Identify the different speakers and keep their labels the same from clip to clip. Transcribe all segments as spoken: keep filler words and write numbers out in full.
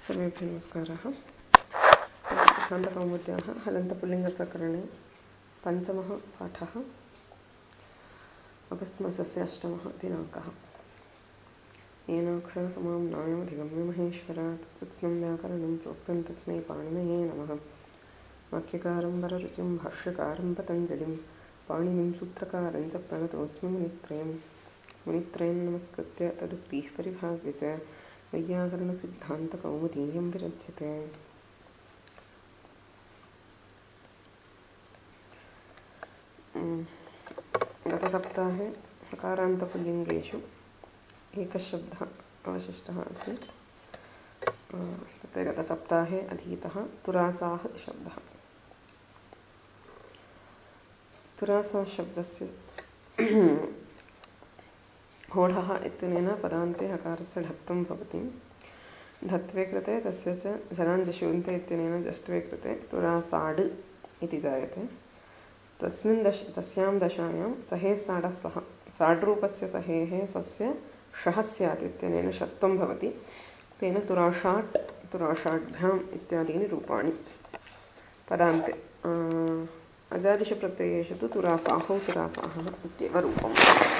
Speaker 1: सर्वेभ्यो नमस्कारः। छान्दकौमुद्याः हलन्तपुल्लिङ्गप्रकरणे पञ्चमः पाठः। अगस्ट् मासस्य अष्टमः दिनाङ्कः। येनाक्षरसमाम्नायमधिगम्य महेश्वरात् कृत्स्नं व्याकरणं प्रोक्तं तस्मै पाणिनये नमः। वाक्यकारं वररुचिं भाष्यकारं पतञ्जलिं पाणिनिं सूत्रकारं च प्रणतोऽस्मि मुनित्रयं। मुनित्रयं नमस्कृत्य तदुक्तिः परिभाव्य च वैयाकरणसिद्धान्तकौमुदीयं विरच्यते। गतसप्ताहे सकारान्तपुल्लिङ्गेषु एकः शब्दः अवशिष्टः आसीत्। तत्र गतसप्ताहे अधीतः तुरासाः शब्दः। तुरासाः शब्दस्य होढः इत्यनेन पदान्ते हकारस्य ढत्वं भवति। ढत्वे कृते तस्य च झलाञ्जषून्ते इत्यनेन जष्ट्वे कृते तुरासाड् इति जायते। तस्मिन् दश तस्यां दशायां सहे साडः सः साड्रूपस्य सहेः सस्य शः स्यात् इत्यनेन षत्वं भवति। तेन तुराषाट् तुराषाढ्भ्याम् इत्यादीनि रूपाणि पदान्ते। अजादिषु प्रत्ययेषु तु तुरासाहौ तुरासाहः इत्येव रूपम्।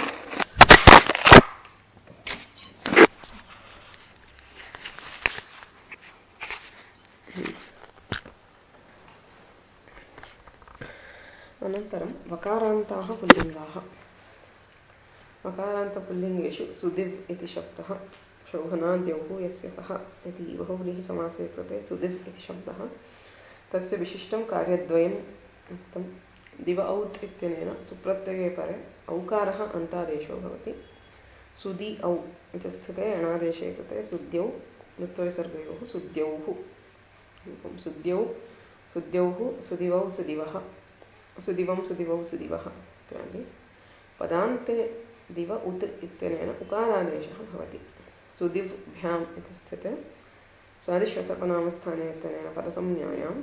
Speaker 1: अनन्तरं वकारान्ताः पुल्लिङ्गाः। वकारान्तपुल्लिङ्गेषु सुदिव् इति शब्दः शोभनाद्यौः यस्य सः इति बहुव्रीहि समासे कृते सुदिव् इति शब्दः। तस्य विशिष्टं कार्यद्वयम् उक्तं। दिव औत् इत्यनेन सुप्रत्यये परे औकारः अन्तादेशो भवति। सुदि औ इति स्थिते अणादेशे कृते सुद्यौ लुत्वविसर्गयोः सुद्यौः सुद्यौ सुद्यौः सुदिवौ सुदिवः सुदिवं सुदिवौ सुदिवः इत्यादि। पदान्ते दिव उत् इत्यनेन उकारादेशः भवति। सुदिव्भ्याम् इति स्थिते स्वादिश्वसर्वनामस्थाने इत्यनेन पदसंज्ञायाम्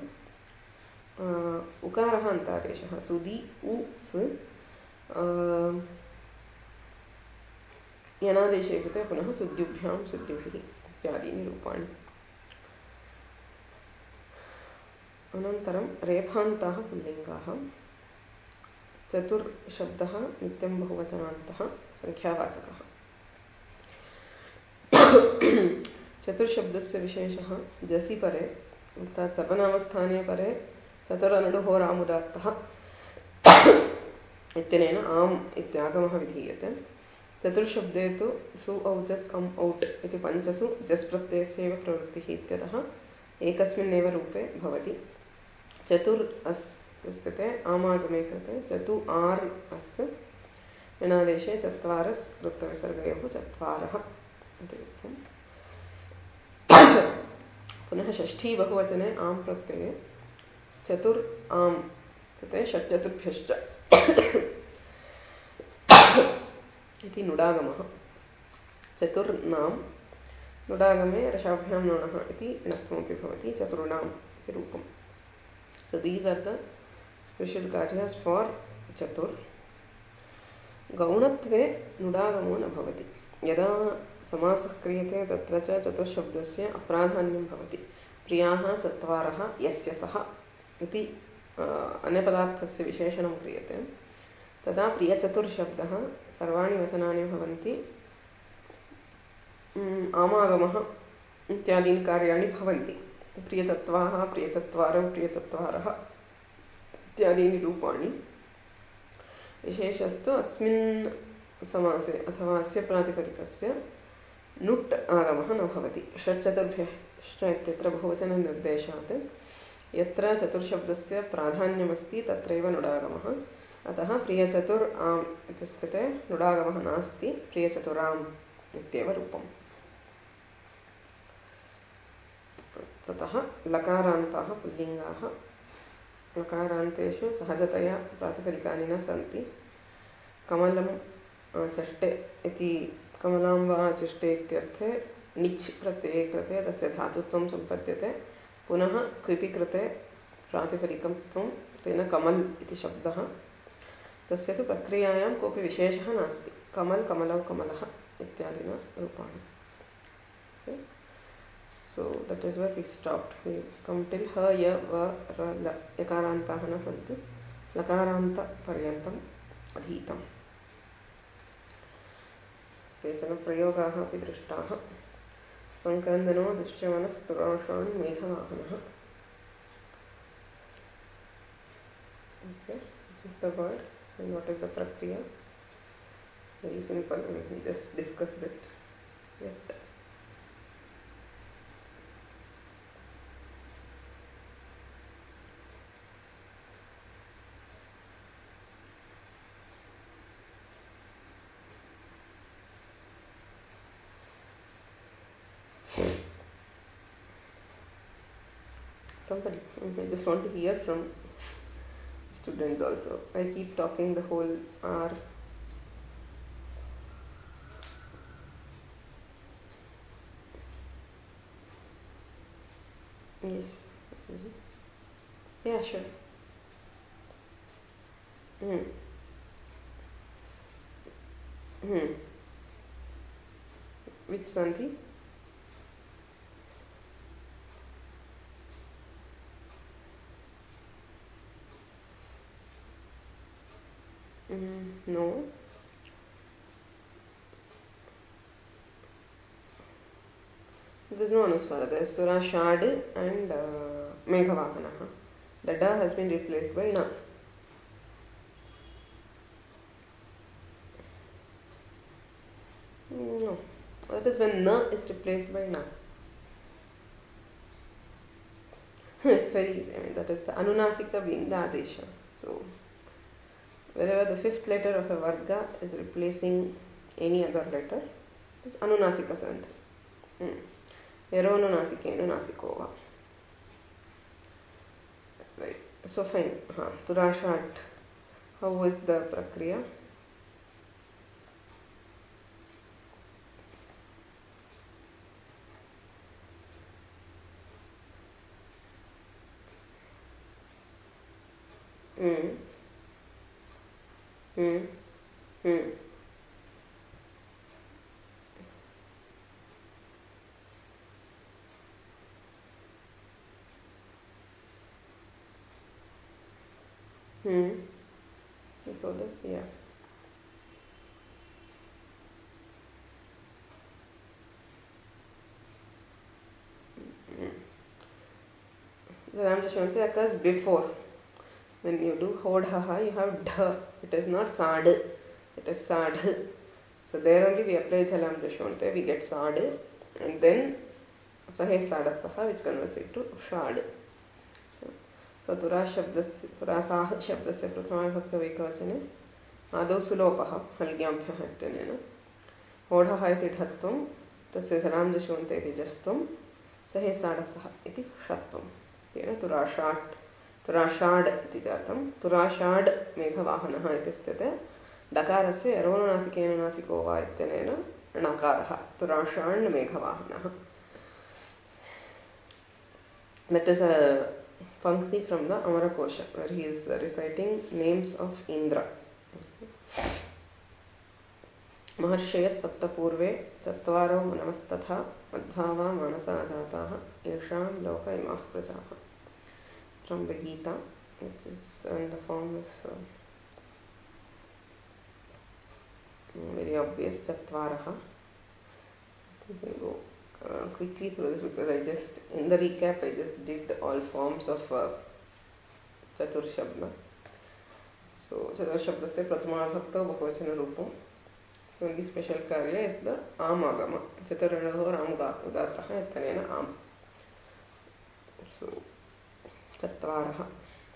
Speaker 1: उकारः अन्तादेशः सुदि उ स् यनादेशे कृते पुनः सुद्युभ्यां सुद्युभिः इत्यादीनि रूपाणि। अनन्तरं रेफान्ताः पुल्लिङ्गाः। चतुर्शब्दः नित्यं बहुवचनान्तः संख्यावाचकः। चतुर्शब्दस्य विशेषः जसि परे अर्थात् सर्वनामस्थाने परे चतुरनुडुहोरामुदात्तः इत्यनेन आम् इत्यागमः विधीयते। चतुर्शब्दे तु सु औजस् अम् औट् इति पञ्चसु जस् प्रत्ययस्यैव प्रवृत्तिः इत्यतः एकस्मिन्नेव रूपे भवति। चतुर् अस् स्थिते आमागमे कृते चतु आर् अस् यनादेशे चत्वारस् वृत्तविसर्गयोः चत्वारः इति उक्तम्। पुनः षष्ठी बहुवचने आम् प्रत्यये चतुर् आम् स्थिते षट्चतुर्भ्यश्च इति नुडागमः। चतुर्नाम् नुडागमे रसाभ्यां नोणः इति णत्वमपि भवति। चतुर्णाम् इति रूपम्। So these are the special karyas for chatur. गौणत्वे नुडागमो न भवति। यदा समासः क्रियते तत्र च चतुर्शब्दस्य अप्राधान्यं भवति। प्रियाः चत्वारः यस्य सः इति अन्यपदार्थस्य विशेषणं क्रियते। तदा प्रियचतुर्शब्दः सर्वाणि वचनानि भवन्ति। आमागमः इत्यादीनि कार्याणि भवन्ति। प्रियचत्वाः प्रियचत्वारौ प्रियचत्वारः इत्यादीनि रूपाणि। विशेषस्तु अस्मिन् समासे अथवा अस्य प्रातिपदिकस्य नुट् आगमः न भवति। षट्चतुर्भ्यश्च इत्यत्र बहुवचननिर्देशात् यत्र चतुर्शब्दस्य प्राधान्यमस्ति तत्रैव नुडागमः। अतः प्रियचतुर् आम् इति स्थिते नुडागमः नास्ति। प्रियचतुराम् इत्येव रूपम्। ततः लकारान्ताः पुल्लिङ्गाः। लकारान्तेषु सहजतया प्रातिपदिकानि न सन्ति। कमलं चष्टे इति कमलां वा चष्टे इत्यर्थे निच् प्रत्यये कृते तस्य धातुत्वं सम्पद्यते। पुनः क्विपि कृते प्रातिपदिकं त्वं तेन कमल् इति शब्दः। तस्य तु प्रक्रियायां कोऽपि विशेषः नास्ति। कमल् कमलौ कमलः इत्यादिना रूपाणि। So that is where we stopped. We come till ha, ya, va, ra, la. Yakarantaha na santi. Lakaranta paryantam adhitam. केचन प्रयोगाः अपि दृष्टाः. संक्रन्दनो दुश्चमनस्तुराशान् मेघवाहनः. Okay, this is the word and what is the prakriya. Very simple, we just discussed it yet. Somebody, I just want to hear from students also. I keep talking the whole hour. Yes. Yeah, sure. Hmm. Hmm. Which Sandhi? Mm, no. There is no Anuswara. There is Sura Shad and uh, Meghavahanaha. The Da has been replaced by Na. No. That is when Na is replaced by Na. It's very easy. I mean, that is the Anunasika being the Adesha. So, wherever the fifth letter of a Varga is replacing any other letter, it is Anunasika Sandhi. Hmm. Yaronunasikeenu nasikova. Right. So fine. Huh. Turashat. How is the prakriya? Hmm. Hmm. Hmm. Hmm. Before that, yeah. Hmm. The Ramjashanti occurs before. When you do Hodhaha, you have Dha. It is not Sad. It is Sad. So there only we apply Jalam Jashonte, we get Sad. And then Sahe Sadasaha, which converts it to Shad. So Tura Shabdasya, Turasah Shabdasya Prathama Bhakta Vikavachane Adau Sulopaha Halgyambhya Hattanena Hodhaha iti Dhatvam Tasya Jalam Jashonte iti Jastvam Sahe Sadasaha iti Shatvam. Tena Turashat Turashad iti jatam. Turashad Meghavahanaha iti sthite. Dakarasya Yaronunasikeenu nasikova ityanena Nakaraha. Turashan Meghavahanaha. That is a pankti from the Amarakosha where he is reciting names of Indra. Maharshaya Saptapurve Chatvaro Manamathatha Madhava Manasa Ajataha Yesham Loka Imah Prajaha. From the Gita, which is in the form of uh, very obvious Chatvaraha. I think we'll go uh, quickly through this because I just, in the recap, I just did all forms of uh, Chatur Shabda. So, Chatur Shabda se Prathama Bhakta Bhakvachana Rupam. The only special karya is the Amagama. Chaturanaho Ramga Udataha Etanena Am. So, Chatvaraha.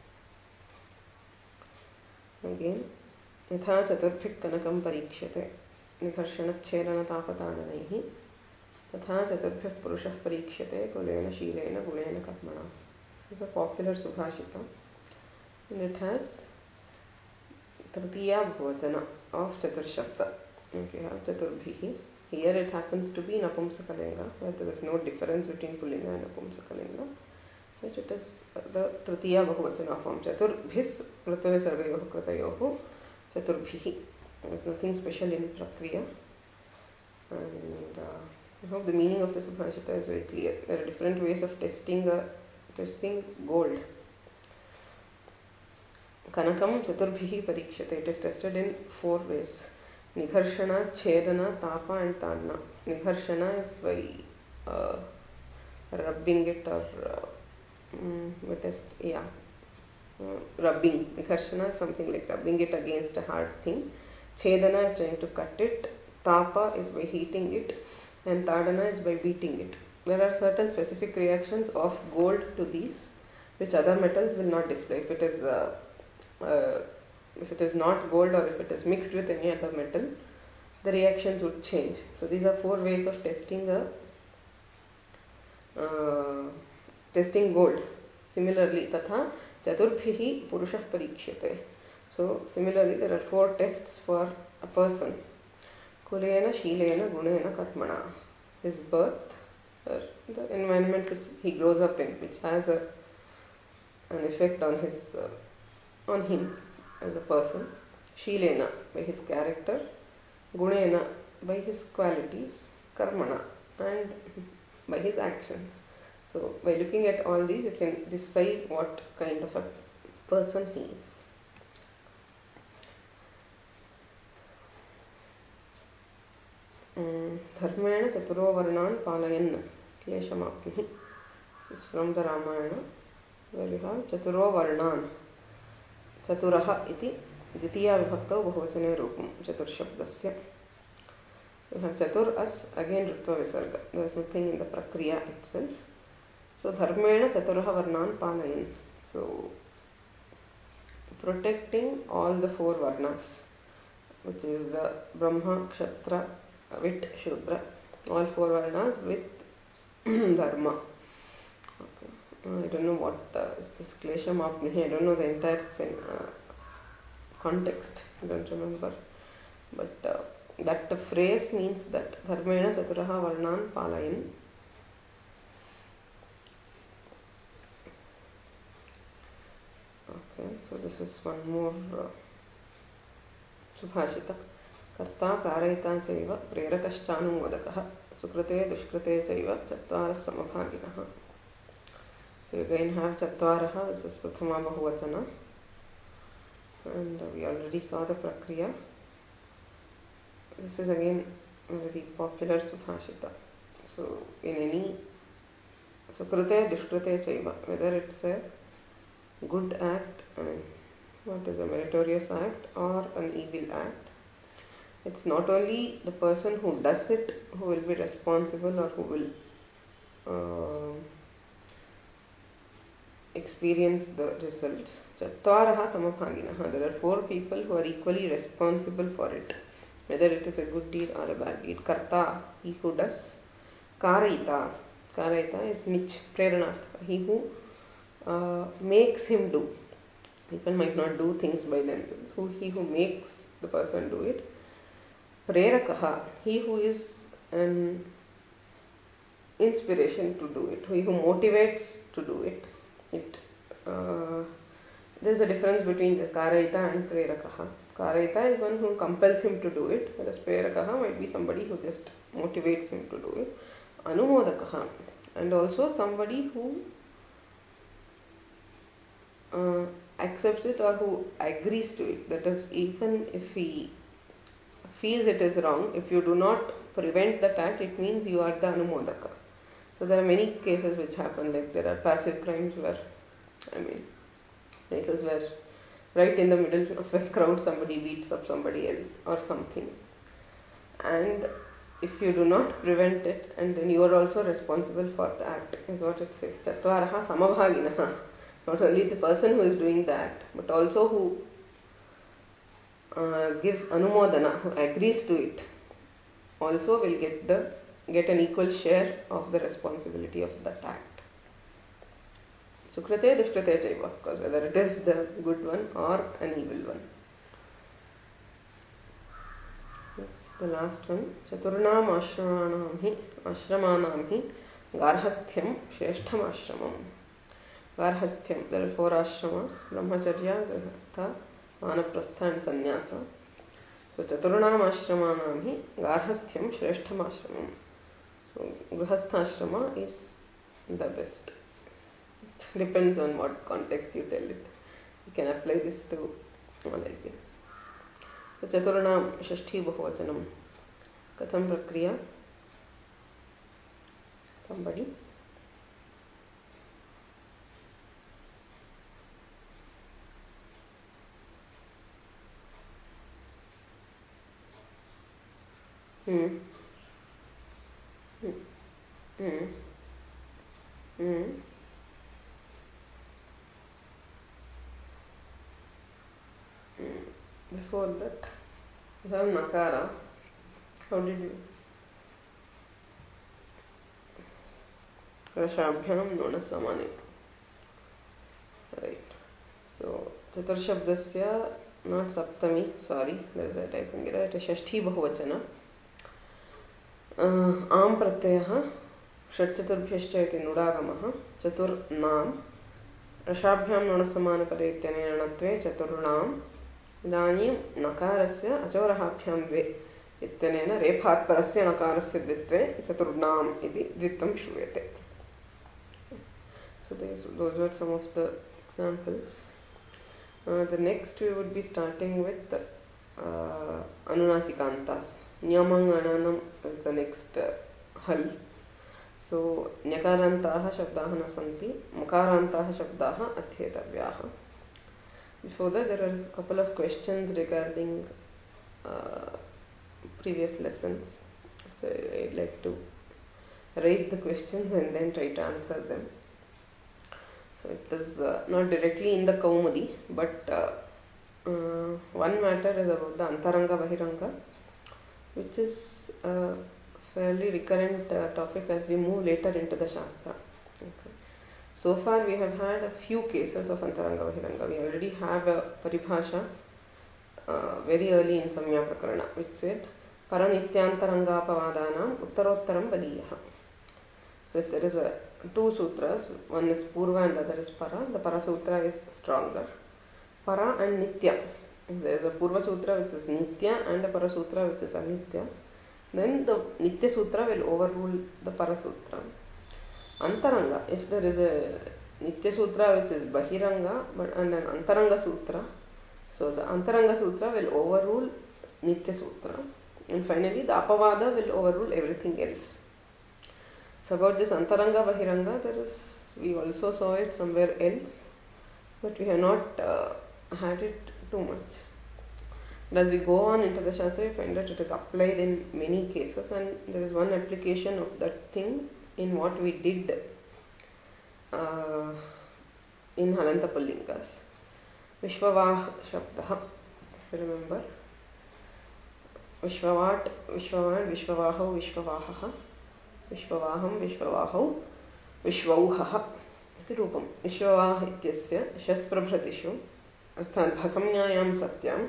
Speaker 1: Again, यथा चतुर्भिः कनकं परीक्ष्यते निकर्षणच्छेदनतापताडनैः तथा चतुर्भ्यः पुरुषः परीक्ष्यते कुलेन शीलेन गुणेन कर्मणा. This is a popular subhashita and it has tritiya bhuvachana of chaturshabda. Okay, have chaturbhihi. Here it happens to be napumsakalinga where there is no difference between pullinga and napumsakalinga. Which it is the tritiya bahuvachana form. Chaturbhis pratyavisargayoh kratayoh chaturbhihi. There is nothing special in prakriya. And uh, I hope the meaning of the Subhashita is very clear. There are different ways of testing a, testing gold. Kanakam Chaturbhihi Parikshate. It is tested in four ways. Nigharshana, Chedana, Tapa and Tadna. Nigharshana is by uh, rubbing it or uh, mm, we test, yeah, uh, rubbing. Nigharshana is something like rubbing it against a hard thing. Chedana is trying to cut it. Tapa is by heating it. And Tadana is by beating it. There are certain specific reactions of gold to these which other metals will not display. If it is uh, uh, if it is not gold or if it is mixed with any other metal, the reactions would change. So these are four ways of testing a uh, testing gold. Similarly, tatha chaturbhihi purushah parikshate. So similarly, there are four tests for a person. Kulena, Shilena, Gunena, Katmana. His birth, uh, the environment which he grows up in, which has a, an effect on his, uh, on him as a person. Shilena, by his character. Gunena, by his qualities. Karmana, and by his actions. So by looking at all these, you can decide what kind of a person he is. Dharmena Chaturo Varnan Palayan Kleshamapnihi. This is from the Ramayana, where we have Chaturo Varnan. Chaturaha iti Ditiya Vibhakta Bahuvachane Rupam Chatur Shabdasya. So we have Chatur as again Ritva Visarga. There is nothing in the Prakriya itself. So Dharmena Chaturaha Varnan Palayan. So protecting all the four Varnas, which is the Brahma, Kshatra, Vit, Shudra, all four Varnas with Dharma. Okay. Uh, I don't know what uh, is this Klesham Apnihi. I don't know the entire uh, context. I don't remember. But uh, that the phrase means that Dharmena Chaturaha Varnan Palayan. Okay, so this is one more uh, Subhashita. Karta Karayita Chaiva Prerakashtanumodakaha Sukrate Dushkrate Chaiva Chattvaras Samabhaginaha. So you again have Chattwaraha, this is Prathama Bahuvachana. And uh, we already saw the Prakriya. This is again a very popular Subhashita. So in any Sukrate Dushkrate Chaiva, whether it's a good act, I mean, what is a meritorious act or an evil act, it's not only the person who does it who will be responsible or who will uh, experience the results. Chattwaraha samabhaginaha. There are four people who are equally responsible for it, whether it is a good deed or a bad deed. Karta, he who does. Karayita. Karayita is nich, preranartha. He who uh, makes him do. People might not do things by themselves. So he who makes the person do it. Prerakaha, he who is an inspiration to do it, he who motivates to do it. It uh, there is a difference between the Karayita and Prerakaha. Karayita is one who compels him to do it, whereas Prerakaha might be somebody who just motivates him to do it. Anumodakaha, and also somebody who uh, accepts it or who agrees to it. That is, even if he feels it is wrong, if you do not prevent that act, it means you are the Anumodaka. So there are many cases which happen, like there are passive crimes where, I mean, cases where right in the middle of a crowd somebody beats up somebody else or something. And if you do not prevent it, and then you are also responsible for the act, is what it says. Chattwaraha samabhaginaha. Not only the person who is doing the act, but also who Uh, gives anumodana, who agrees to it, also will get the get an equal share of the responsibility of that act. Sukrate dushkrate chaiva, of course, whether it is the good one or an evil one. That's the last one. Chaturnam ashramanam hi ashramanam hi garhasthyam shreshtham ashramam. Garhasthyam, there are four ashramas: brahmacharya, grihastha, Vanaprastha and Sannyasa. So Chaturnam ashramanam hi garhasthyam shreshtham ashramam. So grihasthashrama is the best. It depends on what context you tell it. You can apply this to all like this. So Chaturna Shashti Bahuvachanam. Katham Prakriya? Somebody? Hmm. Hmm. Hmm. Hmm. Before that, you have Nakara. How did you? Rashabhyam Nona Samani. Right. So, Chaturshabdasya, not Saptami, sorry, there is a typing error. It is Shashti Bahuvachana. Am Pratyaya, Shatchaturbyashcha iti Nudagamaha, Chaturnam, Rashabhyam Nona Samana Pade Ityanena Natve, Chaturnam, Idanim Nakarasya Achaurahabhyam Ve Ityanena Rephat Parasya Nakarasya Dvitve, Chaturnam iti Dvitam Shruyate. So these, those were some of the examples. Uh, the next we would be starting with uh, Anunasikantas. Nyamang Ananam is the next uh, hal. So Nyakarantaha Shabdaha Nasanti, Makarantaha Shabdaha Adhyetavyaha. Before that, there are a couple of questions regarding uh, previous lessons. So I'd like to raise the questions and then try to answer them. So it is uh, not directly in the Kaumudi, but uh, uh, one matter is about the Antaranga Bahiranga, which is a fairly recurrent uh, topic as we move later into the Shastra. Okay. So far we have had a few cases of Antaranga Bahiranga. We already have a Paribhasha uh, very early in Samya Prakarana, which said Paranityantaranga Pavadanam Uttarottaram Baliyaha. So if there is a two sutras, one is Purva and the other is Para, the Para Sutra is stronger. Para and Nitya. If there is a Purva Sutra which is Nitya and a Para Sutra which is Anitya, then the Nitya Sutra will overrule the Para Sutra. Antaranga, if there is a Nitya Sutra which is Bahiranga but and an Antaranga Sutra, so the Antaranga Sutra will overrule Nitya Sutra. And finally the Apavada will overrule everything else. So about this Antaranga Bahiranga, there is, we also saw it somewhere else, but we have not uh, had it too much. And as we go on into the Shastra, we find that it is applied in many cases, and there is one application of that thing in what we did uh, in Halanta Pullingas. Vishwavah Shabdaha, if you remember. Vishwavat, Vishwavan, Vishwavaho, Vishwavahaha. Vishwavaham, Vishwavahau, Vishwauhaha iti rupam. Vishwavah ityasya shasprabhratishu अर्थात भसम्यायां सत्यां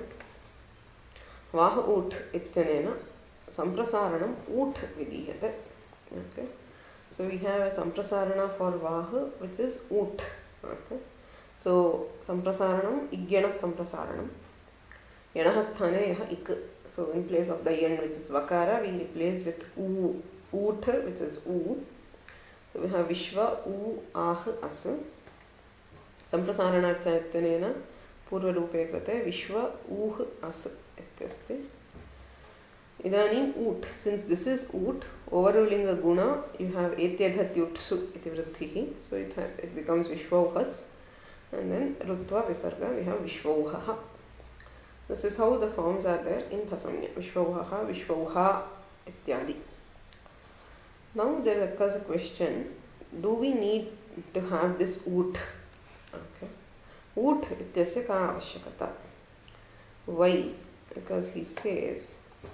Speaker 1: वाह ऊठ इत्यनेन संप्रसारणम ऊठ विधीयते. Okay, so we have a samprasarana for vah which is oot. Okay, so samprasaranam igyana samprasaranam yanah sthane yah ik. So in place of the yen which is vakara, we replace with u, oot which is u. So we have vishva u ah as. Samprasarana chaityanena purva rupe krate vishva uh as ityasti. Idanim oot, since this is oot, overruling a guna, you have etyadhatyutsu iti vruddhihi, so it, has, it becomes vishvauhas, and then rutva visarga, we have vishvauhaha. This is how the forms are there in Bhasamya, vishvauhaha, vishvauha ityadi. Now there occurs a question, do we need to have this oot? Okay, oot ityasya ka avashyakata. Why? Because he says,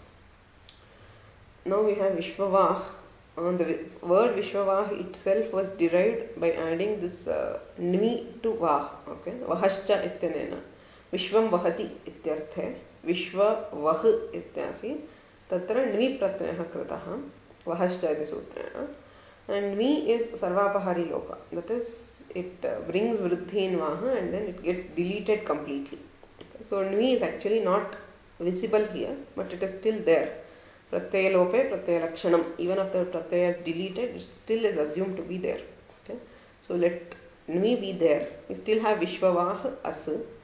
Speaker 1: now we have Vishwavah. Uh, the word Vishwavah itself was derived by adding this uh, Nmi to Vah. Okay, Vahascha ityanena. Vishvam Vahati ityarthe. Vishwa Vah ityasi. Tatra Nmi pratyayah kritaha. Vahascha iti sutrena. And Nmi is Sarvapahari Loka. That is, it uh, brings Vruddhi in Vaha and then it gets deleted completely. Okay. So Nmi is actually not visible here, but it is still there. Pratyaya lope, pratyaya lakshanam. Even after pratyaya is deleted, it still is assumed to be there. Okay? So let Nvi be there. We still have Vishwavah as.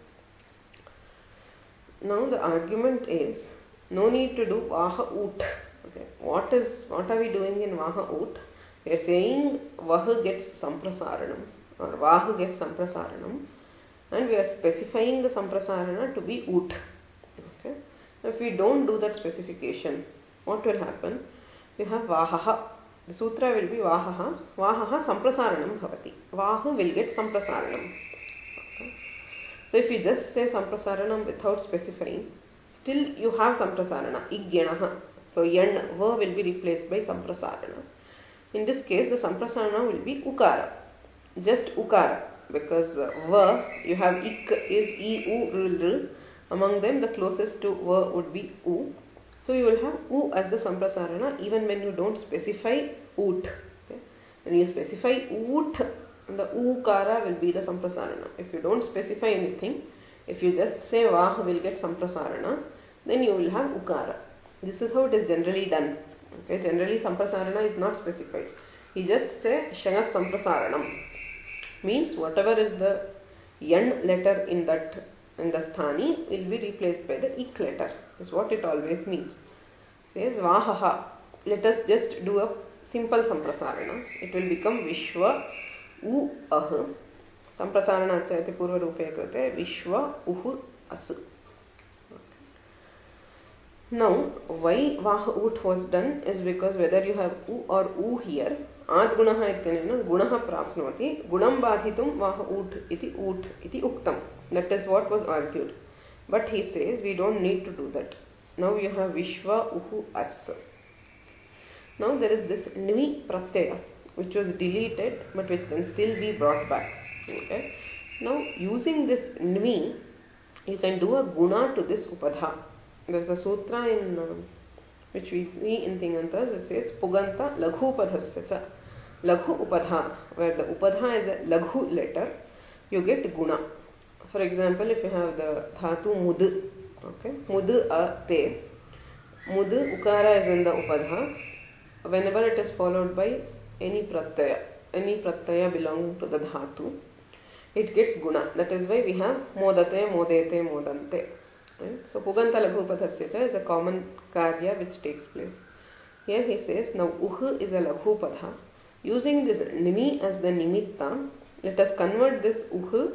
Speaker 1: Now the argument is no need to do Vaha Ut. Okay. What is what are we doing in Vaha Ut? We are saying Vah gets Samprasaranam or Vah gets Samprasaranam, and we are specifying the Samprasarana to be Ut. Okay. If we don't do that specification, what will happen? You have Vahaha. The sutra will be Vahaha. Vahaha Samprasaranam bhavati. Vahu will get Samprasaranam. Okay. So if you just say Samprasaranam without specifying, still you have Samprasarana. Igyanaha. So yan, va will be replaced by Samprasarana. In this case, the Samprasarana will be Ukara. Just Ukara. Because uh, va, you have ik is I, u, r, r. Among them, the closest to va would be u. So you will have u as the Samprasarana even when you don't specify ut. Okay? When you specify ut, the ukara will be the Samprasarana. If you don't specify anything, if you just say vah will get Samprasarana, then you will have ukara. This is how it is generally done. Okay? Generally Samprasarana is not specified. You just say Shanas Samprasaranam. Means whatever is the yan letter in that in the sthani will be replaced by the ik letter. Is what it always means. Says Vahaha. Let us just do a simple Samprasarana. It will become Vishwa U Ah. Samprasarana achayate purva rupe krite Vishwa Uhu As. Now, why Vaha Ut was done is because whether you have U or U here, Ad Gunaha ityanena Gunaha prapnoti, Gunam Badhitum Vaha Ut iti Ut iti Uktam. That is what was argued. But he says we don't need to do that. Now you have Vishwa Uhu As. Now there is this Nvi Pratyaya which was deleted but which can still be brought back. Okay. Now using this Nvi, you can do a Guna to this Upadha. There is a sutra in uh, which we see in Tingantas. It says Puganta Laghu Upadhasya cha. Laghu Upadha, where the Upadha is a Laghu letter, you get Guna. For example, if you have the dhatu mud, okay, mud a te, mud ukara is in the upadha. Whenever it is followed by any pratyaya, any pratyaya belonging to the dhatu, it gets guna. That is why we have modate, modete, modante. Right? So puganta laghu upadhasya cha is a common karya which takes place. Here he says now uh is a laghu padha. Using this nimi as the nimitta, let us convert this uh.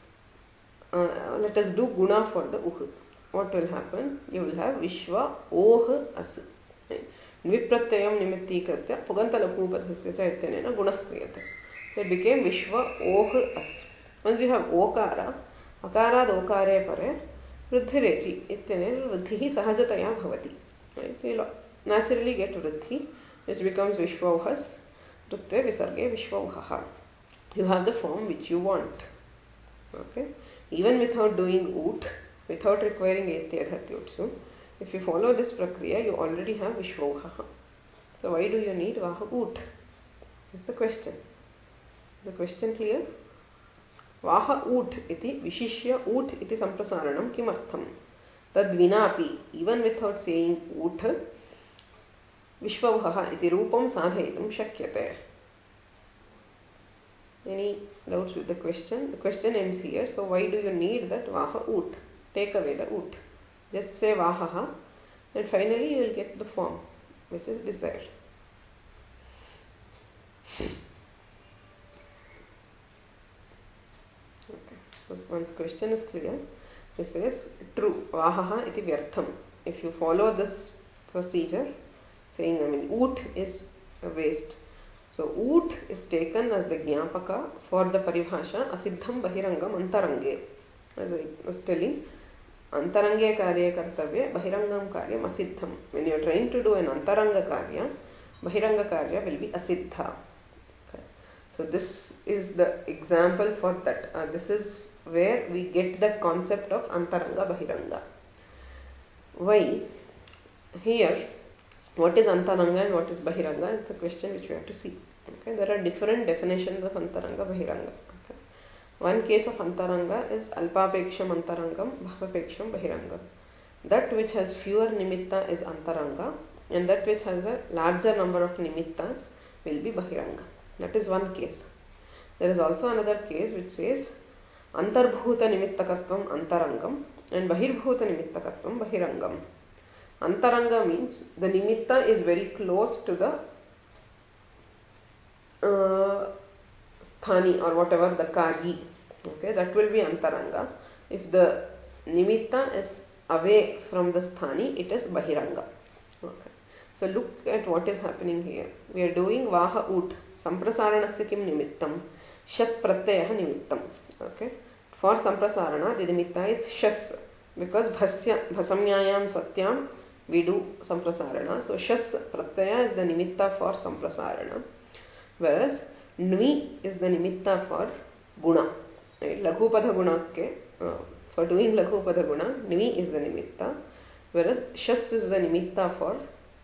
Speaker 1: Uh, let us do guna for the uh. What will happen? You will have Vishwa Oh As. Nvipratyayam nimitti kritya Puganta Laghu Upadhasya cha ityanena Gunah kriyate. So it became Vishwa Oh As. Once you have Okara, Akarad Okare pare, Vruddhirechi ityanena Vruddhihi Sahajataya bhavati. Right? You will naturally get Vruddhi, which becomes Vishwa Ohas, Rutve Visarge Vishwa Ohaha. You have the form which you want. Okay? Even without doing ut, without requiring etyadhatyotsu, if you follow this prakriya, you already have Vishvohaha. So why do you need Vaha Ut? That's the question. Is the question clear? Vaha Ut iti Vishishya Ut iti Samprasaranam kimartham. Tad vinapi, even without saying ut, Vishvohaha iti Rupam sadhayitum shakyate. Any doubts with the question? The question ends here. So why do you need that Vaha Ut? Take away the Ut. Just say Vahaha and finally you will get the form which is desired. Okay. So once question is clear, he says true. Vahaha iti vyartham. If you follow this procedure, saying I mean Ut is a waste. So ut is taken as the jnapaka for the paribhasha asiddham bahirangam antarange. As I was telling, antarange karya kartavya bahirangam karyam asiddham. When you are trying to do an antaranga karya, bahiranga karya will be asiddha. Okay. So this is the example for that. Uh, this is where we get the concept of antaranga bahiranga. Why? Here, what is antaranga and what is bahiranga is the question which we have to see. Okay, there are different definitions of antaranga bahiranga. Okay. One case of antaranga is alpapeksham antarangam, bhavapeksham bahirangam. That which has fewer nimitta is antaranga. and that which has a larger number of nimittas will be bahiranga. That is one case. There is also another case which says antarbhuta nimittakatvam antarangam and bahirbhuta nimittakatvam bahirangam. Antaranga means the nimitta is very close to the uh, sthani or whatever the karyi. Okay, that will be antaranga. If the nimitta is away from the sthani, it is bahiranga. Okay. So look at what is happening here. We are doing vaha ut. Samprasaranasya kim nimittam? Shas pratyaya nimittam. Okay. For samprasarana, the nimitta is shas. Because bhasya, bhasamnyayam satyam, we do samprasarana. So shas pratyaya is the nimitta for samprasarana. Whereas nvi is the nimitta for guna. Right? Laghupada guna ke, uh, for doing laghupada guna, nvi is the nimitta. Whereas shas is the nimitta for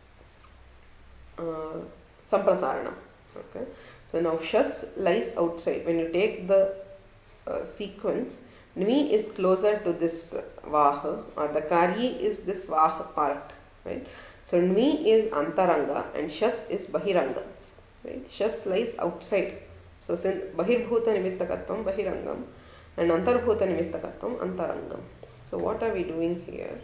Speaker 1: uh, samprasarana. Okay. So now shas lies outside. When you take the uh, sequence, nvi is closer to this uh, vaha, or the karyi is this vaha part. Right. So nvi is antaranga and shas is bahiranga. Right. Shas lies outside. So since bahirbhuta nimittakatvam bahirangam and antarbhuta nimittakatvam antarangam. So what are we doing here?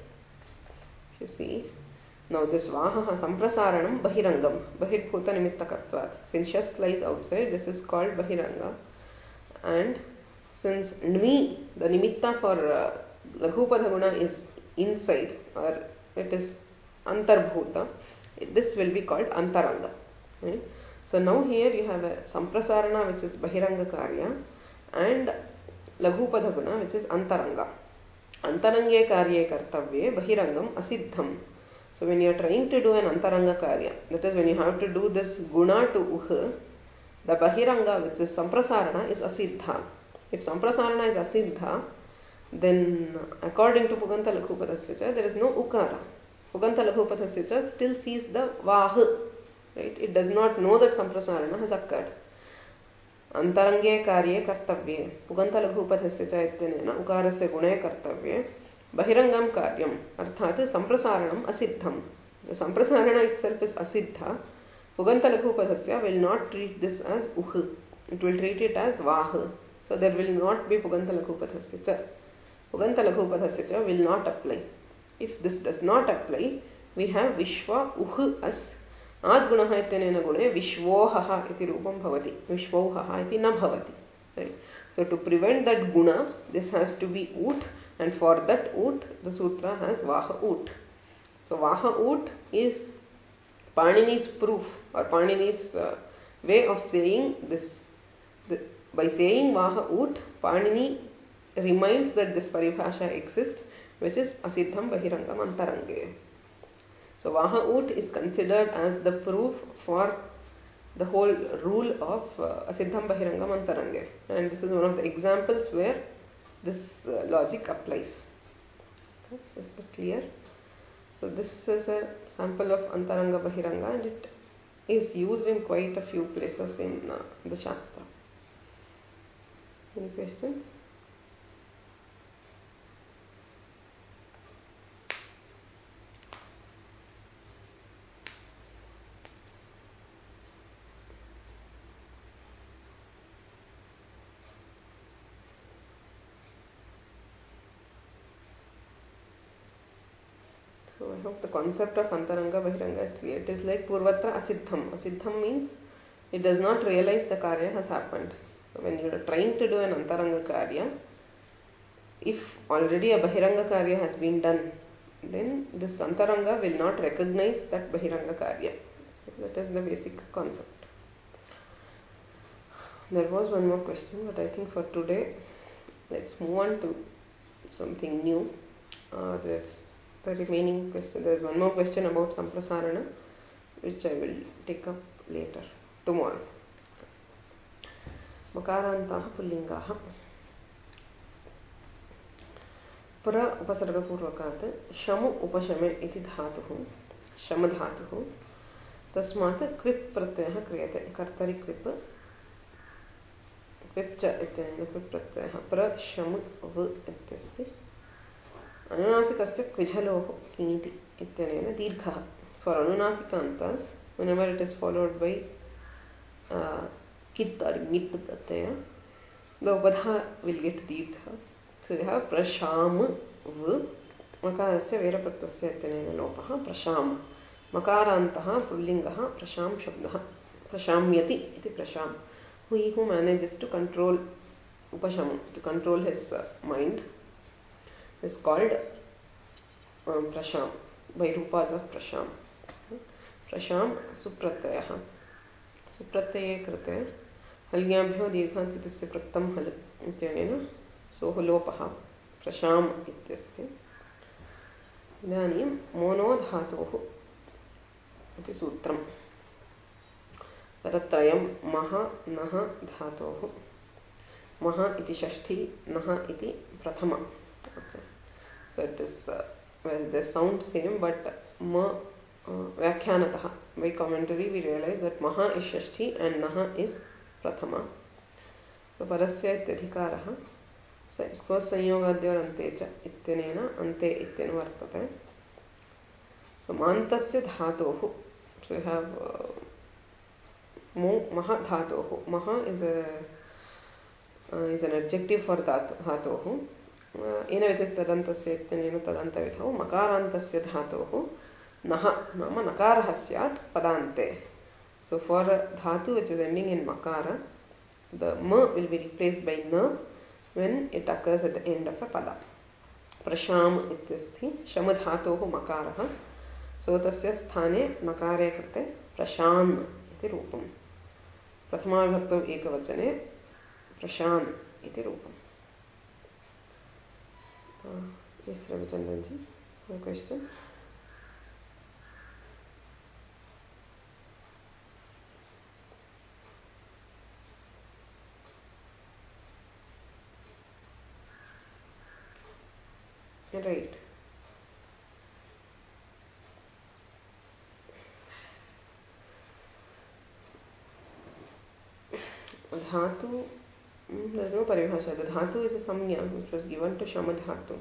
Speaker 1: You see, now this vaha samprasaranam bahirangam, bahirbhuta nimittakatvat. Since shas lies outside, this is called bahiranga. And since nvi, the nimitta for uh, laghupada guna is inside, or it is antarbhuta, this will be called antaranga. Right? So now here you have a samprasarana which is bahiranga karya and laghupada guna which is antaranga. Antarange karye kartavye bahirangam asiddham. So when you are trying to do an antaranga karya, that is when you have to do this guna to uh, the bahiranga which is samprasarana is asiddha. If samprasarana is asiddha, then according to Puganta Laghupadasya, there is no ukara. Puganta Laghupadasya still sees the vah. Right? It does not know that samprasarana has occurred. Antarange karye kartavye. Puganta Laghupadasya ityanena ukarasya gune kartavye. Bahirangam karyam. Arthat samprasaranam asiddham. The samprasarana itself is asiddha. Puganta Laghupadasya will not treat this as uh. It will treat it as vah. So there will not be Puganta Laghupadasya. Puganta Laghupadasya will not apply. If this does not apply, we have Vishwa uh as Adgunaha ityanena gune Vishvohaha iti rupam bhavati. Vishvohaha iti na bhavati. Right? So to prevent that guna, this has to be ut, and for that ut, the sutra has vaha ut. So vaha ut is Panini's proof, or Panini's uh, way of saying this. The, by saying vaha ut, Panini reminds that this paribhasha exists, which is asiddham bahirangam antarange. So vaha ut is considered as the proof for the whole rule of uh, asiddham bahirangam antarange. And this is one of the examples where this uh, logic applies. Okay, so is that clear? So this is a sample of antaranga bahiranga, and it is used in quite a few places in uh, the Shastra. Any questions? So I hope the concept of antaranga bahiranga is clear. It is like purvatra asiddham. Asiddham means it does not realize the karya has happened. So when you are trying to do an antaranga karya, if already a bahiranga karya has been done, then this antaranga will not recognize that bahiranga karya. That is the basic concept. There was one more question, but I think for today, let's move on to something new. Uh, there's the remaining question. There is one more question about samprasarana, which I will take up later, tomorrow. Makarantaha pullingaha. Pra upasargapurvakat shamu upashame iti dhatuhu, shama dhatuhu. Tasmat kvip pratyaya kriyate. Kartari kvip. Kvip cha ityena kvip pratyaya. Pra shamu v ityasti. Ananasikasya kvijhaloho kiniti ityanena dirghaha. for anunasikāntas, whenever it is followed by uh, kit or nit pratyaya, the upadha will get dirgha. So you have prasham v, makarasya verapratyasya ityanena lopaha prasham. Makarantaha pullingaha prasham shabdaha. Prashamyati iti prasham. He who manages to control upasham, to control his uh, mind, is called um, prasham, by rupas of prasham. Prasham supratyaya. Supratyaya krite halyabhyo dirghantitasya praktam hal ityanena soho lopaha prasham ityasti. Idanim mono dhatoh iti sutram. Paratrayam maha naha dhatoh. Maha iti shashti, naha iti prathama. Okay. So it is, uh, well, they sound same, but ma uh, vyakhyānataha. By commentary we realize that maha is shashti and naha is prathama. So parasya ityadhikaraha. So isko sanyogadya ante cha ityanena ante ityanu vartate. So mantasya dhatoh. So you have uh, mo maha dhatoh. Maha is a uh, is an adjective for dhatoh. Ena vitis tadantasya ityanena tadantavithau makarantasya dhatoh naha nama nakarah syat padante. So for dhatu which is ending in makara, the ma will be replaced by na when it occurs at the end of a pada. Prasham ityasthi shama dhatoh makarah. So tasya sthane nakare krite prashan iti rupam. Prathama vibhakto ekavachane prashan iti rupam. Uh, yes, Ravichandran ji, one question. Right. Dhatu, there is no paribhasha. The dhatu is a samnya which was given to shama dhatu.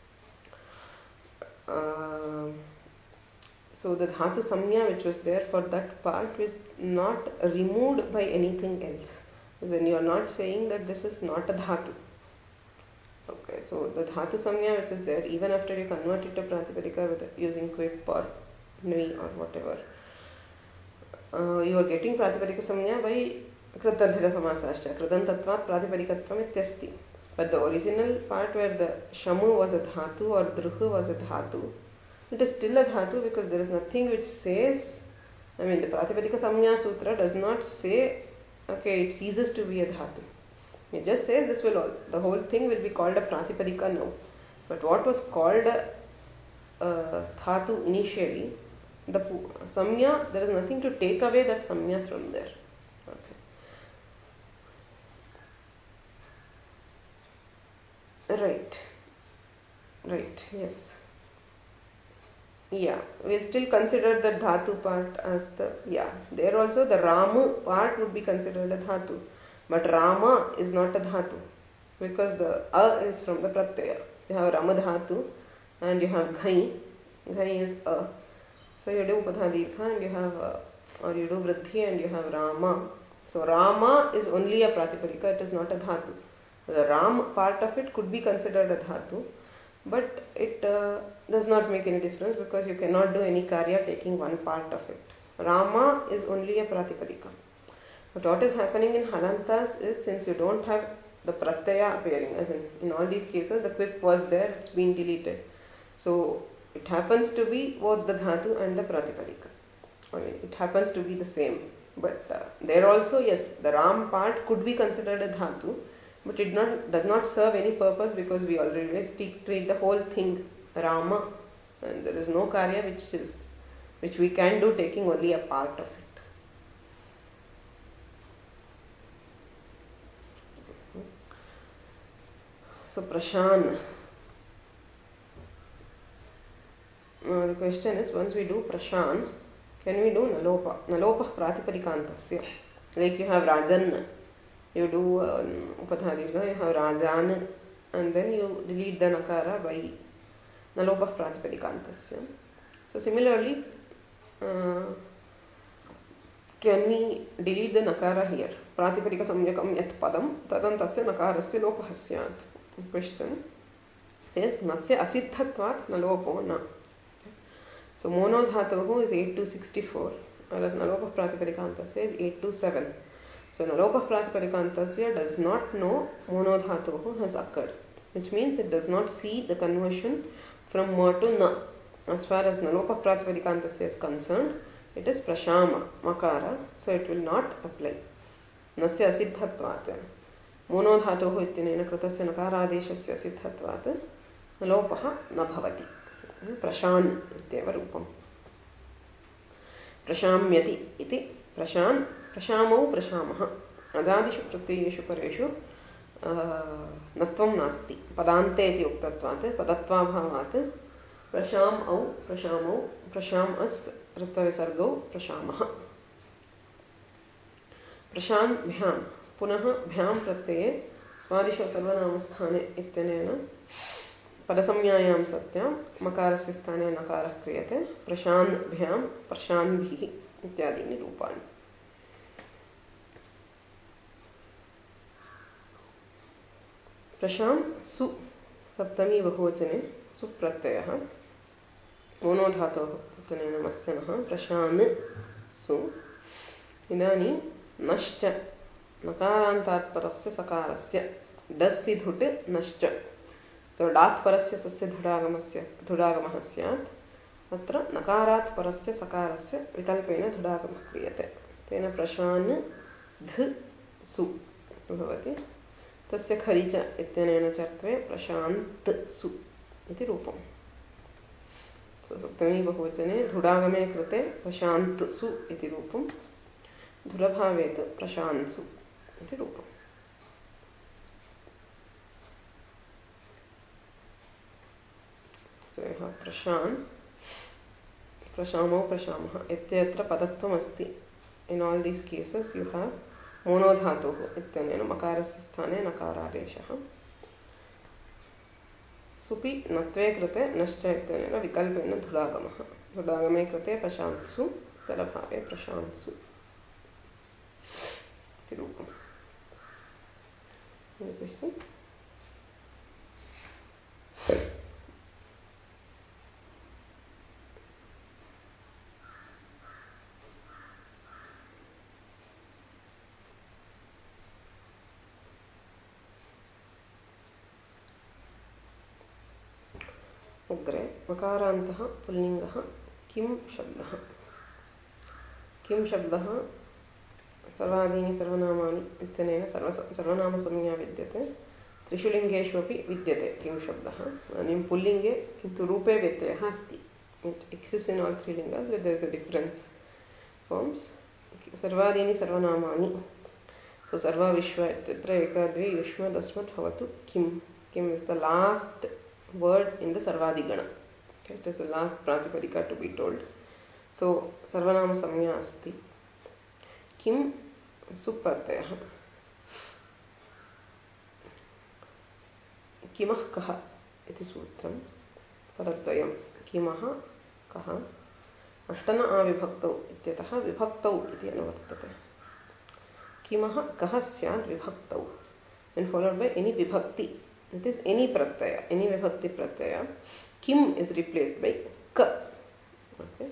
Speaker 1: Uh, so the dhatu samnya which was there for that part was not removed by anything else. Then you are not saying that this is not a dhatu. Okay, so the dhatu samnya which is there, even after you convert it to pratipadika with using quip or nui or whatever, uh, you are getting pratipadika samnya by Kritadhira samasascha. Kridantatvat pratipadikatvam ityasti. But the original part where the shamu was a dhatu or druhu was a dhatu, it is still a dhatu because there is nothing which says, I mean the pratipadika samnya sutra does not say, okay, it ceases to be a dhatu. It just says this will all, the whole thing will be called a pratipadika now. But what was called a uh, dhatu initially, the samnya, there is nothing to take away that samnya from there. Okay. Right. Right, yes. Yeah, we still consider the dhatu part as the, yeah, there also the Rama part would be considered a dhatu. But Rama is not a dhatu because the a is from the pratyaya. You have Rama dhatu and you have ghai. Ghai is a. So you do upadha dirgha and you have a, or you do vridhi and you have Rama. So Rama is only a pratipadika, it is not a dhatu. The Ram part of it could be considered a dhatu, but it uh, does not make any difference because you cannot do any karya taking one part of it. Rama is only a pratipadika. But what is happening in halantas is, since you don't have the pratyaya appearing, as in, in all these cases the quip was there, it's been deleted. So it happens to be both the dhatu and the pratipadika. I mean, it happens to be the same. But uh, there also, yes, the Ram part could be considered a dhatu, but it not, does not serve any purpose because we already treat the whole thing Rama, and there is no karya which is which we can do taking only a part of it. So prashan. Uh, the question is, once we do prashan, can we do nalopa? Nalopa pratipadikāntasya. Like you have rajan, you do uh, upadhadirgha, you have rajan, and then you delete the nakara by nalopa pratipadikāntasya. So similarly, uh, can we delete the nakara here? Pratipadika samyakam yat padam tadan tasya nakarasya lopah syat. Question says nasya asiddhatvat nalopo na. So mono dhatuhu is eight two sixty-four, whereas nalopah pratipadikanta says eight two seven. So nalopah pratipadikanta does not know mono dhatuhu has occurred, which means it does not see the conversion from ma to na. As far as nalopah pratipadikanta is concerned, it is prashama, makara, so it will not apply. Nasya asiddhatvat. Mono dhatuhu ittinena kritasya nakaradeshasya asiddhatvat nalopah na bhavati. Prashan ityeva rupam. Prashamyati iti prashan prashamau prashamaha. Adadishu pratyeshu pareshu natvam nasti. Padante iti uktatvat padatva prasham au prashamau prasham as ritva visargau prashamaha. Prashan bhyam पुनः भ्याम प्रत्यये स्वादिशो सर्वनामस्थाने इत्यनेन पदसंज्ञायां सत्यां मकारस्य स्थाने नकारः क्रियते. प्रशान् भ्यां प्रशान्भिः इत्यादीनि रूपाणि. प्रशान् सु सप्तमी बहुवचने सुप्रत्ययः मोनो धातोः इत्यनेन मत्स्यनः प्रशान् सु. इदानीं नश्च नकारान्तात् परस्य सकारस्य डस्सि धुट् नश्च. सो डात् परस्य सस्य धुडागमस्य धुडागमः स्यात्. अत्र नकारात् परस्य सकारस्य विकल्पेन धुडागमः क्रियते. तेन प्रशान् ध सु भवति. तस्य खरिच इत्यनेन चर्त्वे प्रशान्त सु इति रूपम्. सो सप्तमी बहुवचने धुडागमे कृते प्रशान्त सु इति रूपम्. धुरभावे तु प्रशान्सु इति रूपम्. So you have prashan, prashamau prashamah ityatra padatvam asti. In all these cases you have mono dhatuhu ityanena makarasya sthane nakaradeshah. Supi natve krite nashcha ityanena vikalpena dhudagamaha. Dhudagame krite prashantsu tarabhave prashantsu iti rupam. Any questions? अग्रे मकारान्तः पुल्लिङ्गः किं शब्दः. किं शब्दः सर्वादीनि सर्वनामानि इत्यनेन सर्व सर्वनामसंज्ञा विद्यते. त्रिषु लिङ्गेषु अपि विद्यते किं शब्दः. इदानीं पुल्लिङ्गे किन्तु रूपे व्यत्ययः अस्ति. It exists in all three लिङ्गास् but there is a difference forms. सर्वादीनि सर्वनामानि. सो सर्व विश्व इत्यत्र एकाद्वे युष्म दस्मत् भवतु किं. किम् is the last word in the sarvadigana. Okay, it is the last pratipadika to be told. So sarvanama samya asti. Kim supratyayah. Kimah kaha iti sutram. Paradvayam. Kimah kaha. Ashtana avibhaktau ityatah vibhaktau iti anuvartate. Kimah kaha syad vibhaktau. And followed by any vibhakti. It is any pratyaya, any vibhakti pratyaya. Kim is replaced by ka. Okay.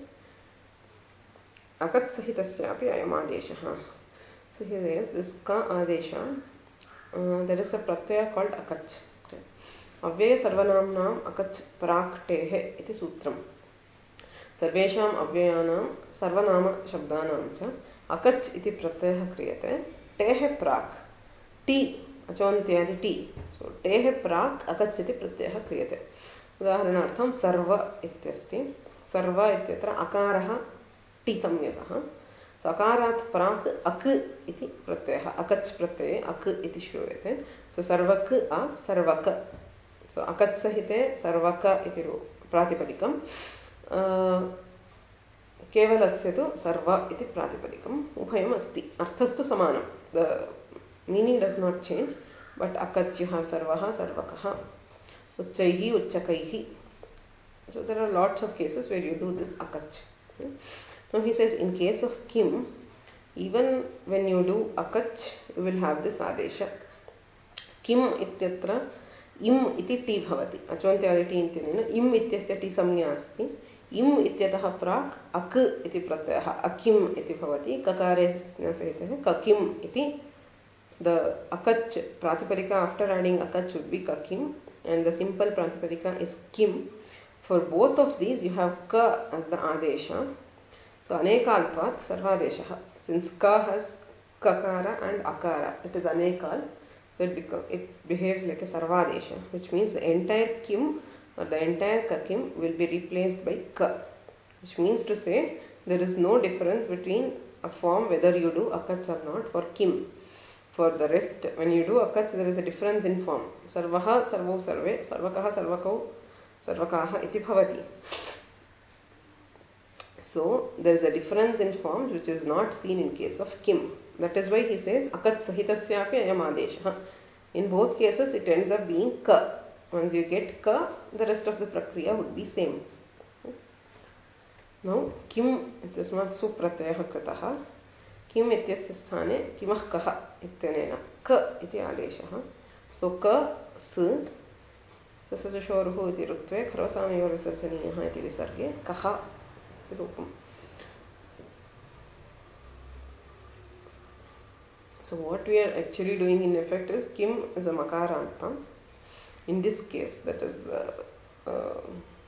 Speaker 1: Akat sahitasyapi ayam adeshah. So here is this ka adesha. Uh, there is a pratyaya called akach. Okay. Avyaya sarvanamnam akach praktehe iti sutram. Sarvesham avyayanam sarvanama shabdanam cha akach iti pratyaya kriyate. Tehe prak. Ti अचोन्त्यादि टी. So टेः प्राक् अकच् इति प्रत्ययः क्रियते. उदाहरणार्थं सर्व इत्यस्ति. सर्व इत्यत्र अकारः टी संज्ञकः. सकारात् प्राक् अक् इति प्रत्ययः. अकच् प्रत्यये अक् इति श्रूयते. सो सर्वक् अ सर्वक. सो अकच् सहिते सर्वक इति प्रातिपदिकं. केवलस्य तु सर्व इति प्रातिपदिकम्. उभयम् अस्ति. अर्थस्तु समानं. The meaning does not change, but akach you have sarvaha sarvakaha, uchchaihi uchchakaihi. So there are lots of cases where you do this akach. Now he says in case of kim, even when you do akach, you will have this adesha. Kim ityatra im iti ti bhavati. Achvantyadi ti intinena im ityasya ti samnya asti. Im ityatah prak ak iti pratyayah akim iti bhavati. Kakare sahitah kakim iti. The akach pratipadika after adding akach would be kakim, and the simple pratipadika is kim. For both of these you have ka as the adesha. So anekalpat sarvadesha. Since ka has kakara and akara, it is anekal. So it, become, it behaves like a sarvadesha, which means the entire kim or the entire kakim will be replaced by ka, which means to say there is no difference between a form whether you do akach or not for kim. For the rest, when you do akach, there is a difference in form. Sarvaha, sarvo, sarve, sarvakaha, sarvakau, sarvakaha iti bhavati. So there is a difference in forms which is not seen in case of kim. That is why he says akach sahitasyapi ayam adesha. In both cases it ends up being ka. Once you get ka, the rest of the prakriya would be same. Now kim ityasmat supratyayah kritah. Kim ityasya sthane kimah kaha ityanena ka iti adeshah. So ka s sasajashoruhu iti rutve kharvasamayor visarjaniyah iti visarge kaha rupam. So what we are actually doing in effect is kim is a makaranta. In this case, that is uh, uh,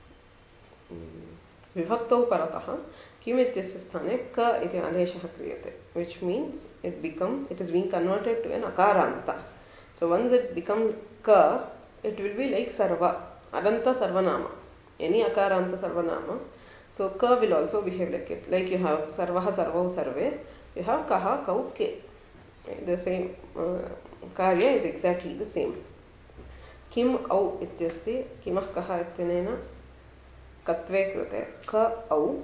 Speaker 1: vibhaktau paratah kim ityasya sthane ka iti adeshah kriyate, which means it becomes, it is being converted to an akaranta. So once it becomes ka, it will be like sarva, adanta sarvanama, any akaranta sarvanama. So ka will also behave like it. Like you have sarvaha, sarvau, sarve, you have kaha, kau, ke. The same uh, karya is exactly the same. Kim au ityasti kimah kaha ityanena katve krute ka au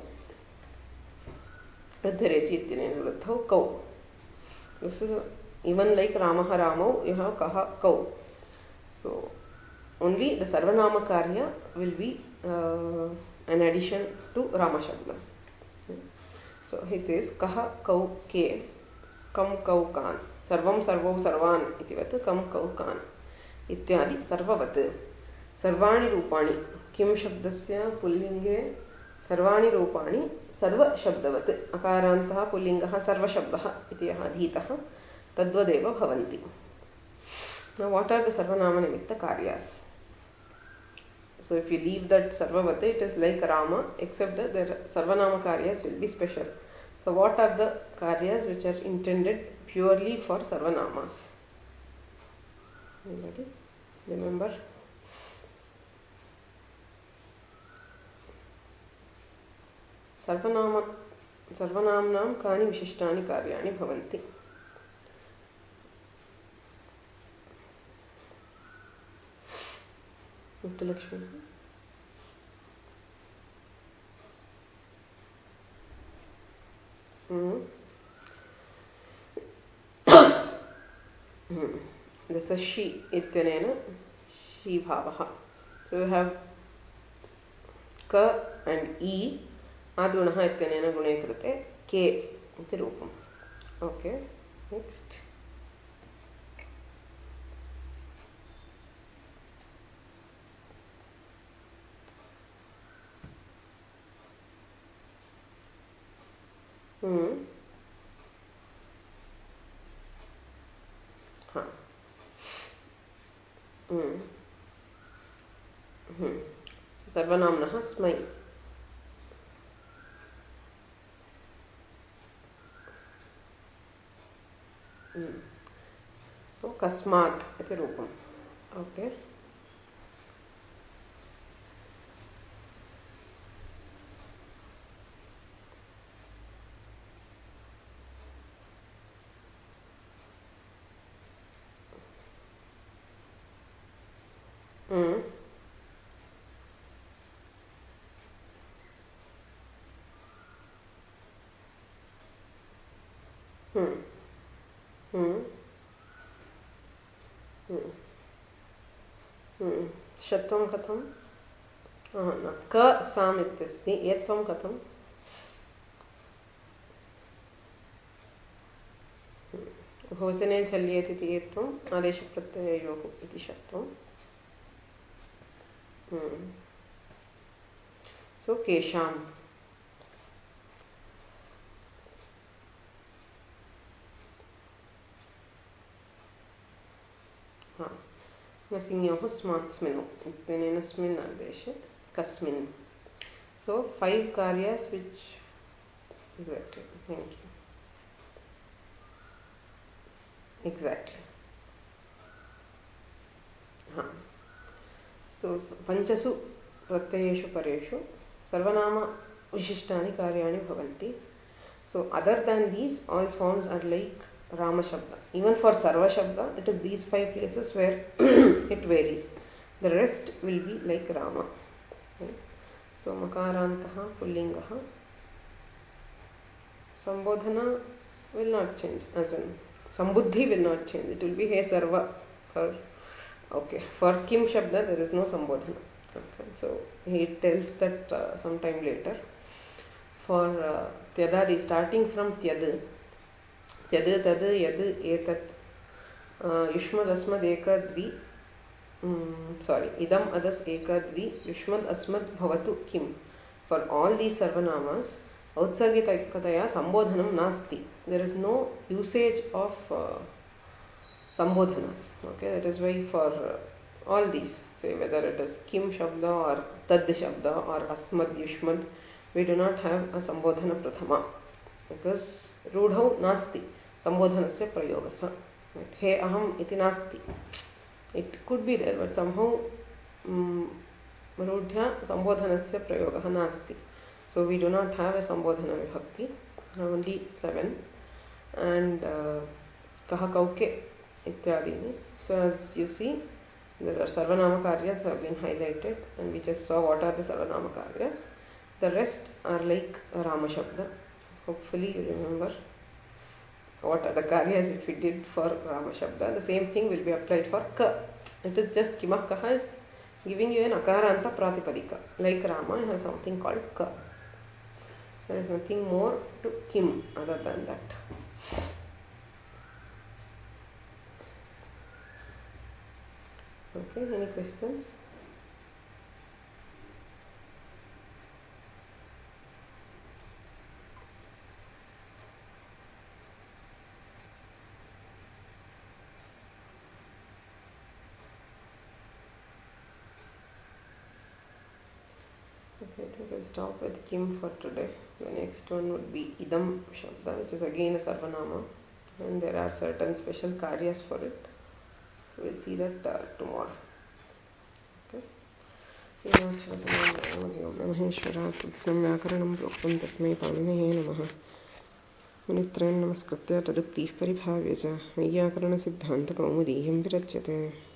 Speaker 1: vriddhareci ityanena vriddhau kau. This is even like ramaha, ramau, you have kaha, kau. So only the sarvanama karya will be uh, an addition to rama shabda. So he says kaha, kau, ke, kam, kau, kan, sarvam, sarvau, sarvan itivat kam, kau, kan ityadi sarvavat. Sarvani rupani kim shabdasya pullinge sarvani rupani sarva shabdavat. Akarantah pullingaha sarva shabdaha iti yaha adhitah tadvadeva bhavanti. Now what are the sarvanama nimitta karyas? So if you leave that sarvavat, it is like Rama, except that the sarvanama karyas will be special. So what are the karyas which are intended purely for sarvanamas? Anybody remember? Sarvanama sarvanamnam kani vishishtani karyani bhavanti. Muttalakshmi. Hmm. hmm. This is she ityanena she bhavaha. So you have ka and e adunaha ityanena gune krute ke iti rupam. Okay, next. Hmm. Huh. Hmm. Hmm. So sarvanamnah smai. Hmm. So kasmat iti rupam. Okay. Hmm. Hmm. Hmm. Hmm. Hmm. Shatvam katham? Ah, no. Ka sam ityasti. Yatvam katham? भोजने चल्येत् इति हेत्वम् आदेशप्रत्यययोः इति शब्दम्. सो केषां. नसिंयोः स्मात्स्मिन् इत्यनेन स्मिन् आदेशे कस्मिन्. So five karyas which exactly. Thank you. Exactly. हाँ. So panchasu pratyayeshu pareshu sarvanama vishishtani karyani bhavanti. So other than these, all forms are like Rama Shabda. Even for Sarva Shabda, it is these five places where it varies. The rest will be like Rama. Okay. So Makarantaha, Pullingaha. Sambodhana will not change. As in, Sambuddhi will not change. It will be He Sarva. For, okay. For Kim Shabda, there is no Sambodhana. Okay. So he tells that uh, sometime later. For uh, Tyadadi, starting from Tyad, Tyad, Tad, Yad, Etat, uh, Yushmad, Asmad, Eka, Dvi, um, sorry, Idam, Adas, Eka, Dvi, Yushmad, Asmad, Bhavatu, Kim. For all these Sarvanamas, Autsargikataya Sambodhanam Nasti. There is no usage of uh, Sambodhanas. Okay, that is why for uh, all these, say whether it is Kim Shabda or Tad Shabda or Asmad, Yushmad, we do not have a Sambodhana Prathama because Rudhau Nasti Sambodhanasya Prayogasa. He Aham iti Nasti. It could be there, but somehow um, Rudhya Sambodhanasya Prayogaha Nasti. So we do not have a Sambodhana Vibhakti, only seven. And Kaha Kauke Ityadini. So as you see, there are Sarvanama Karyas have been highlighted, and we just saw what are the Sarvanama Karyas. The rest are like Rama Shabda. Hopefully you remember what are the karyas which we did for Rama Shabda. The same thing will be applied for Ka. It is just Kimah Kaha is giving you an Akaranta Pratipadika. Like Rama has something called Ka. There is nothing more to Kim other than that. Okay, any questions? Okay, I think I'll stop with Kim for today. The next one would be Idam Shabda, which is again a Sarvanama, and there are certain special karyas for it. So we'll see that uh, tomorrow. Okay. Maheshwara Tutsam Vyakaranam Proktam Tasmai Paninehe Namaha. Munitrayan Namaskritya Tadukti Paribhavyaja Vyakarana Siddhanta Kaumudihim Virachyate.